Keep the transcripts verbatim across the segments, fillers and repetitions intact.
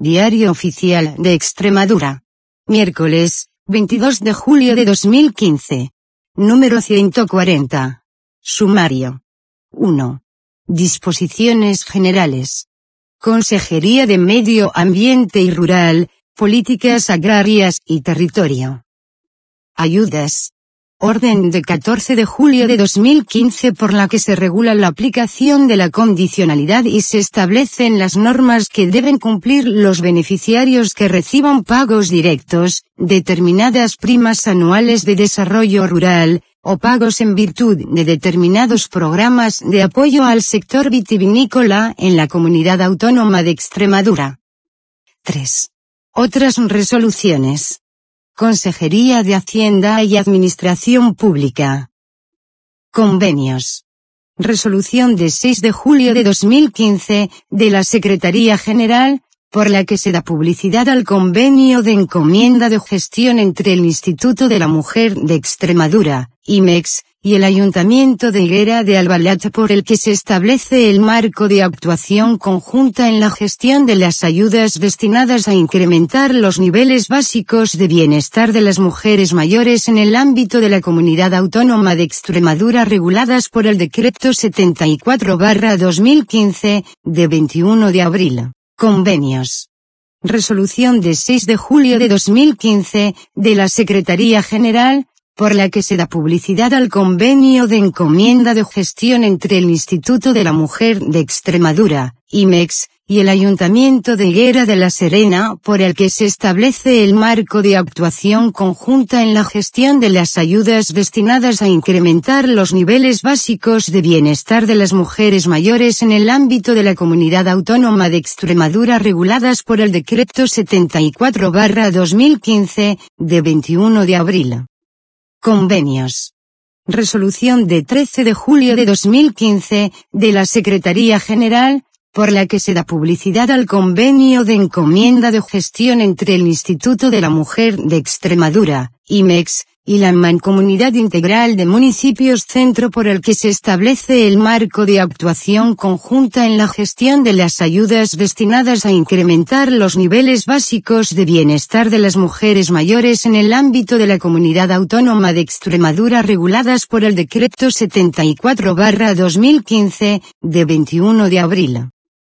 Diario Oficial de Extremadura. Miércoles, veintidós de julio de dos mil quince. Número ciento cuarenta. Sumario. uno. Disposiciones generales. Consejería de Medio Ambiente y Rural, Políticas Agrarias y Territorio. Ayudas. Orden de catorce de julio de dos mil quince por la que se regula la aplicación de la condicionalidad y se establecen las normas que deben cumplir los beneficiarios que reciban pagos directos, determinadas primas anuales de desarrollo rural, o pagos en virtud de determinados programas de apoyo al sector vitivinícola en la Comunidad Autónoma de Extremadura. tres. Otras resoluciones. Consejería de Hacienda y Administración Pública. Convenios. Resolución de seis de julio de dos mil quince, de la Secretaría General, por la que se da publicidad al convenio de encomienda de gestión entre el Instituto de la Mujer de Extremadura, I M E X, y el Ayuntamiento de Higuera de Albalat por el que se establece el marco de actuación conjunta en la gestión de las ayudas destinadas a incrementar los niveles básicos de bienestar de las mujeres mayores en el ámbito de la Comunidad Autónoma de Extremadura reguladas por el Decreto setenta y cuatro barra dos mil quince, de veintiuno de abril. Convenios. Resolución de seis de julio de dos mil quince, de la Secretaría General, por la que se da publicidad al convenio de encomienda de gestión entre el Instituto de la Mujer de Extremadura, I M E X, y el Ayuntamiento de Higuera de la Serena por el que se establece el marco de actuación conjunta en la gestión de las ayudas destinadas a incrementar los niveles básicos de bienestar de las mujeres mayores en el ámbito de la Comunidad Autónoma de Extremadura reguladas por el Decreto setenta y cuatro barra dos mil quince, de veintiuno de abril. Convenios. Resolución de trece de julio de dos mil quince, de la Secretaría General, por la que se da publicidad al convenio de encomienda de gestión entre el Instituto de la Mujer de Extremadura, I M E X, y la Mancomunidad Integral de Municipios Centro por el que se establece el marco de actuación conjunta en la gestión de las ayudas destinadas a incrementar los niveles básicos de bienestar de las mujeres mayores en el ámbito de la Comunidad Autónoma de Extremadura reguladas por el Decreto setenta y cuatro barra dos mil quince, de veintiuno de abril.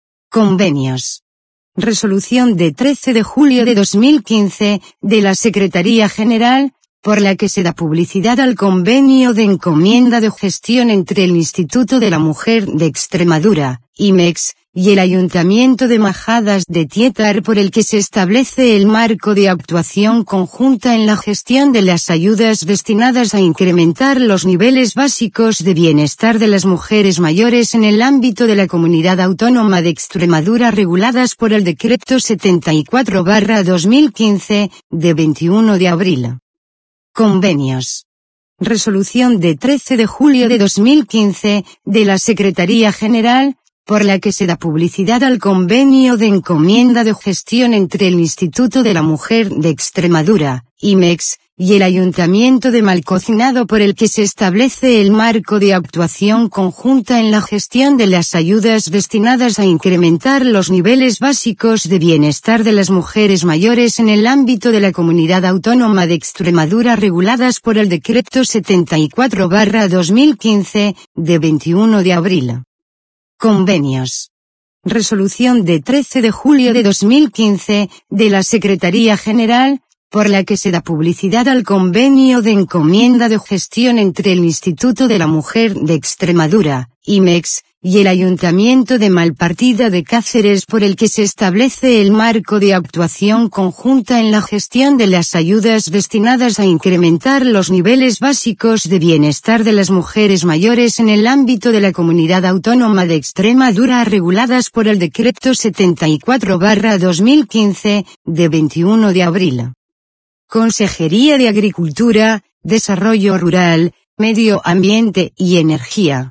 Convenios. Resolución de trece de julio de dos mil quince, de la Secretaría General, por la que se da publicidad al convenio de encomienda de gestión entre el Instituto de la Mujer de Extremadura, I M E X, y el Ayuntamiento de Majadas de Tietar por el que se establece el marco de actuación conjunta en la gestión de las ayudas destinadas a incrementar los niveles básicos de bienestar de las mujeres mayores en el ámbito de la Comunidad Autónoma de Extremadura reguladas por el Decreto setenta y cuatro barra dos mil quince, de veintiuno de abril. Convenios. Resolución de trece de julio de dos mil quince, de la Secretaría General, por la que se da publicidad al convenio de encomienda de gestión entre el Instituto de la Mujer de Extremadura, I M E X, y el Ayuntamiento de Malcocinado por el que se establece el marco de actuación conjunta en la gestión de las ayudas destinadas a incrementar los niveles básicos de bienestar de las mujeres mayores en el ámbito de la Comunidad Autónoma de Extremadura reguladas por el Decreto setenta y cuatro barra dos mil quince, de veintiuno de abril. Convenios. Resolución de trece de julio de dos mil quince, de la Secretaría General, por la que se da publicidad al convenio de encomienda de gestión entre el Instituto de la Mujer de Extremadura, I M E X, y el Ayuntamiento de Malpartida de Cáceres por el que se establece el marco de actuación conjunta en la gestión de las ayudas destinadas a incrementar los niveles básicos de bienestar de las mujeres mayores en el ámbito de la Comunidad Autónoma de Extremadura reguladas por el Decreto setenta y cuatro barra dos mil quince, de veintiuno de abril. Consejería de Agricultura, Desarrollo Rural, Medio Ambiente y Energía.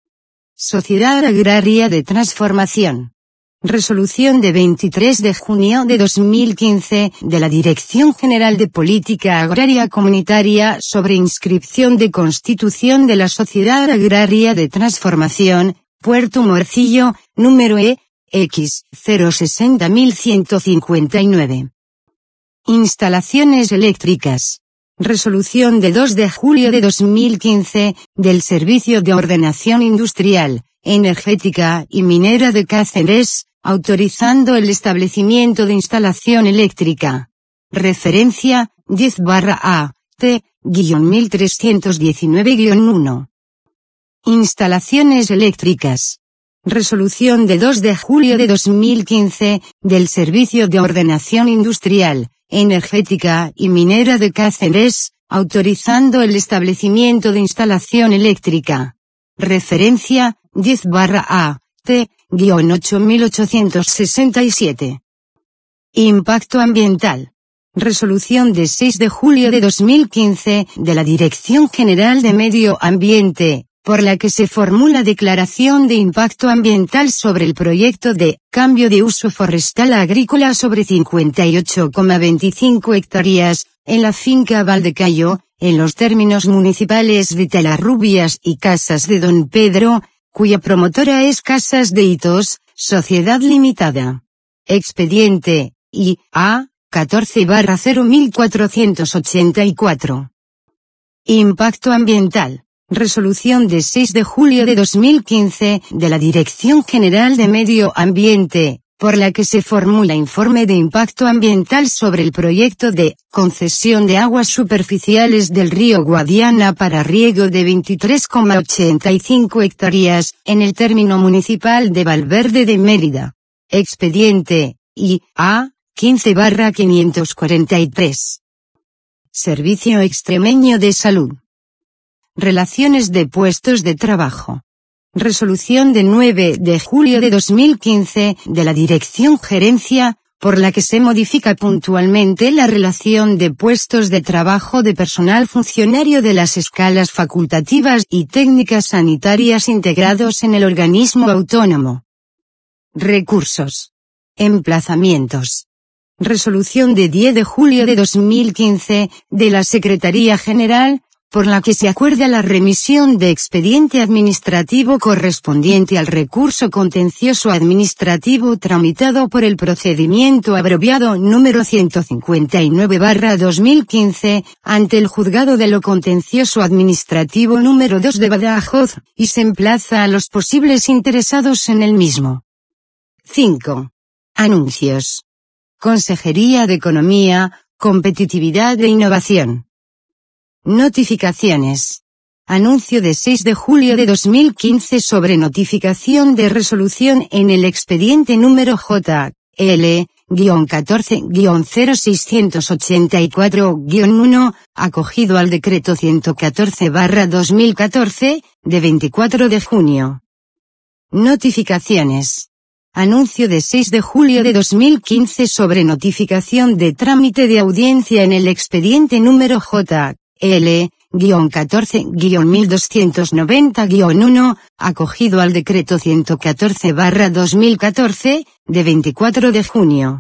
Sociedad Agraria de Transformación. Resolución de veintitrés de junio de dos mil quince de la Dirección General de Política Agraria Comunitaria sobre inscripción de constitución de la Sociedad Agraria de Transformación, Puerto Morcillo, número E X cero sesenta mil ciento cincuenta y nueve. Instalaciones eléctricas. Resolución de dos de julio de dos mil quince, del Servicio de Ordenación Industrial, Energética y Minera de Cáceres, autorizando el establecimiento de instalación eléctrica. Referencia, diez barra A, T, mil trescientos diecinueve uno. Instalaciones eléctricas. Resolución de dos de julio de dos mil quince, del Servicio de Ordenación Industrial, Energética y Minera de Cáceres, autorizando el establecimiento de instalación eléctrica. Referencia, diez barra A, T, ocho mil ochocientos sesenta y siete. Impacto ambiental. Resolución de seis de julio de dos mil quince, de la Dirección General de Medio Ambiente, por la que se formula declaración de impacto ambiental sobre el proyecto de cambio de uso forestal agrícola sobre cincuenta y ocho coma veinticinco hectáreas, en la finca Valdecayo, en los términos municipales de Talarrubias y Casas de Don Pedro, cuya promotora es Casas de Hitos, Sociedad Limitada. Expediente, I A, catorce barra cero mil cuatrocientos ochenta y cuatro. Impacto ambiental. Resolución de seis de julio de dos mil quince, de la Dirección General de Medio Ambiente, por la que se formula informe de impacto ambiental sobre el proyecto de concesión de aguas superficiales del río Guadiana para riego de veintitrés coma ochenta y cinco hectáreas, en el término municipal de Valverde de Mérida. Expediente, I A, quince barra quinientos cuarenta y tres. Servicio Extremeño de Salud. Relaciones de puestos de trabajo. Resolución de nueve de julio de dos mil quince, de la Dirección Gerencia, por la que se modifica puntualmente la relación de puestos de trabajo de personal funcionario de las escalas facultativas y técnicas sanitarias integrados en el organismo autónomo. Recursos. Emplazamientos. Resolución de diez de julio de dos mil quince, de la Secretaría General, por la que se acuerda la remisión de expediente administrativo correspondiente al recurso contencioso administrativo tramitado por el procedimiento abreviado número ciento cincuenta y nueve barra dos mil quince, ante el Juzgado de lo Contencioso Administrativo número dos de Badajoz, y se emplaza a los posibles interesados en el mismo. cinco. Anuncios. Consejería de Economía, Competitividad e Innovación. Notificaciones. Anuncio de seis de julio de dos mil quince sobre notificación de resolución en el expediente número J L catorce cero seiscientos ochenta y cuatro uno, acogido al decreto ciento catorce barra dos mil catorce, de veinticuatro de junio. Notificaciones. Anuncio de seis de julio de dos mil quince sobre notificación de trámite de audiencia en el expediente número J L catorce mil doscientos noventa uno, acogido al decreto ciento catorce barra dos mil catorce, de veinticuatro de junio.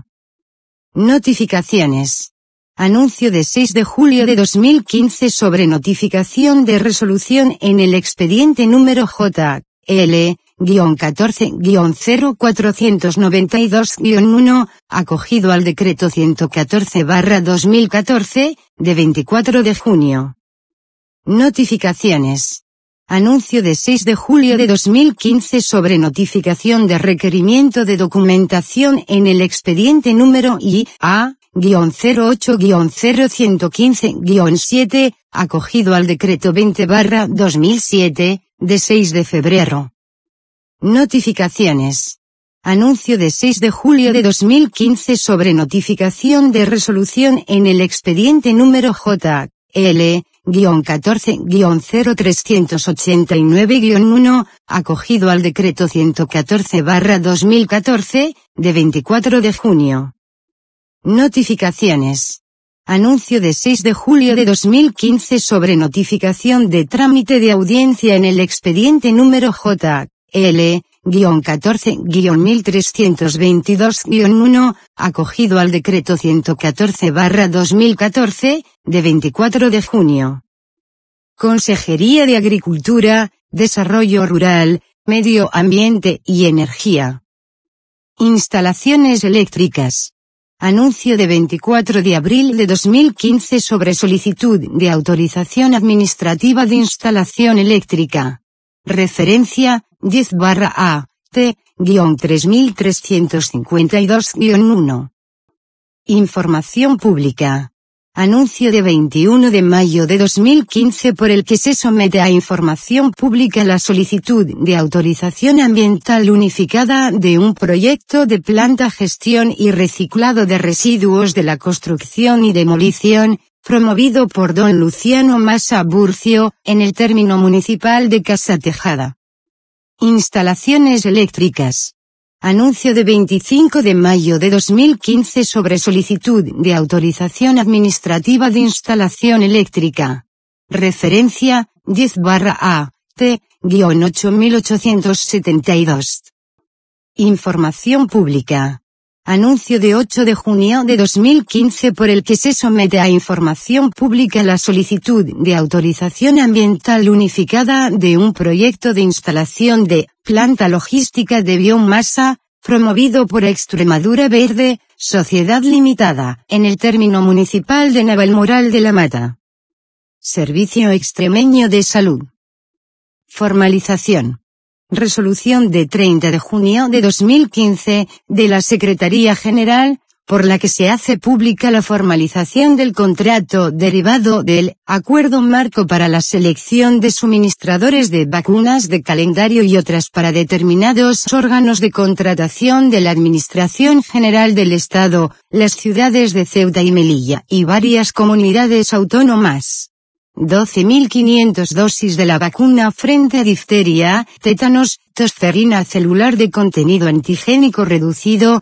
Notificaciones. Anuncio de seis de julio de dos mil quince sobre notificación de resolución en el expediente número J L catorce cero cuatrocientos noventa y dos uno, acogido al decreto ciento catorce barra dos mil catorce, de veinticuatro de junio. Notificaciones. Anuncio de seis de julio de dos mil quince sobre notificación de requerimiento de documentación en el expediente número I A cero ocho cero ciento quince siete, acogido al decreto veinte barra dos mil siete, de seis de febrero. Notificaciones. Anuncio de seis de julio de dos mil quince sobre notificación de resolución en el expediente número J L catorce cero trescientos ochenta y nueve uno, acogido al decreto ciento catorce barra dos mil catorce, de veinticuatro de junio. Notificaciones. Anuncio de seis de julio de dos mil quince sobre notificación de trámite de audiencia en el expediente número J L catorce mil trescientos veintidós uno, acogido al decreto ciento catorce barra dos mil catorce, de veinticuatro de junio. Consejería de Agricultura, Desarrollo Rural, Medio Ambiente y Energía. Instalaciones eléctricas. Anuncio de veinticuatro de abril de dos mil quince sobre solicitud de autorización administrativa de instalación eléctrica. Referencia, diez barra A, T, tres mil trescientos cincuenta y dos guión uno. Información pública. Anuncio de veintiuno de mayo de dos mil quince por el que se somete a información pública la solicitud de autorización ambiental unificada de un proyecto de planta gestión y reciclado de residuos de la construcción y demolición, promovido por don Luciano Massa Burcio, en el término municipal de Casa Tejada. Instalaciones eléctricas. Anuncio de veinticinco de mayo de dos mil quince sobre solicitud de autorización administrativa de instalación eléctrica. Referencia, diez barra A, T, ocho mil ochocientos setenta y dos. Información pública. Anuncio de ocho de junio de dos mil quince por el que se somete a información pública la solicitud de autorización ambiental unificada de un proyecto de instalación de planta logística de biomasa, promovido por Extremadura Verde, Sociedad Limitada, en el término municipal de Navalmoral de la Mata. Servicio Extremeño de Salud. Formalización. Resolución de treinta de junio de dos mil quince, de la Secretaría General, por la que se hace pública la formalización del contrato derivado del Acuerdo Marco para la selección de suministradores de vacunas de calendario y otras para determinados órganos de contratación de la Administración General del Estado, las ciudades de Ceuta y Melilla y varias comunidades autónomas. doce mil quinientas dosis de la vacuna frente a difteria, tétanos, tosferina celular de contenido antigénico reducido.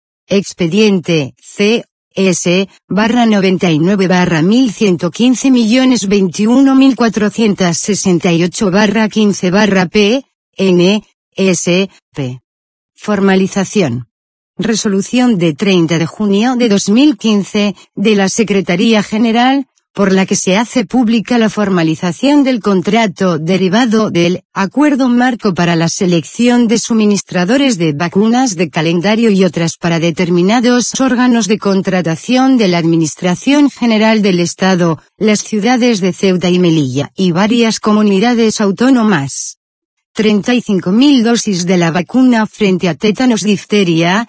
Expediente, C, S, barra noventa y nueve barra mil ciento quince millones veintiuno mil cuatrocientos sesenta y ocho barra quince barra P, N, S, P. Formalización. Resolución de treinta de junio de dos mil quince, de la Secretaría General, por la que se hace pública la formalización del contrato derivado del Acuerdo Marco para la selección de suministradores de vacunas de calendario y otras para determinados órganos de contratación de la Administración General del Estado, las ciudades de Ceuta y Melilla y varias comunidades autónomas. treinta y cinco mil dosis de la vacuna frente a tétanos difteria.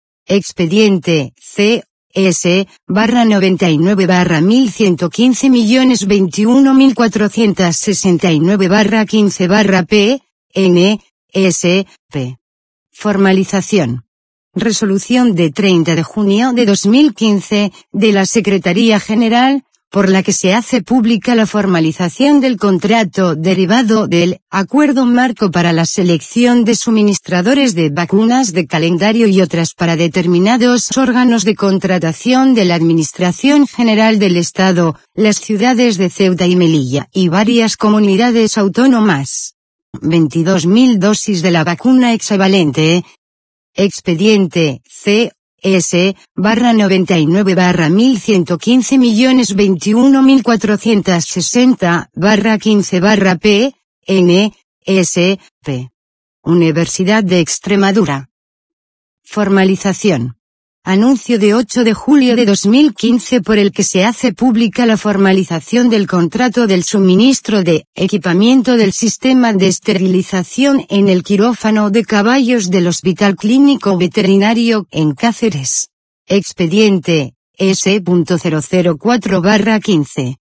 Expediente, C, S, barra noventa y nueve barra mil ciento quince millones veintiuno mil cuatrocientos sesenta y nueve barra quince barra P, N, S, P. Formalización. Resolución de treinta de junio de dos mil quince, de la Secretaría General, por la que se hace pública la formalización del contrato derivado del Acuerdo Marco para la selección de suministradores de vacunas de calendario y otras para determinados órganos de contratación de la Administración General del Estado, las ciudades de Ceuta y Melilla y varias comunidades autónomas. veintidós mil dosis de la vacuna hexavalente. Expediente, C, S, barra noventa y nueve barra mil ciento quince millones veintiuno mil cuatrocientos sesenta barra quince barra P, N, S, P. Universidad de Extremadura. Formalización. Anuncio de ocho de julio de dos mil quince por el que se hace pública la formalización del contrato del suministro de equipamiento del sistema de esterilización en el quirófano de caballos del Hospital Clínico Veterinario en Cáceres. Expediente, S cero cero cuatro barra quince.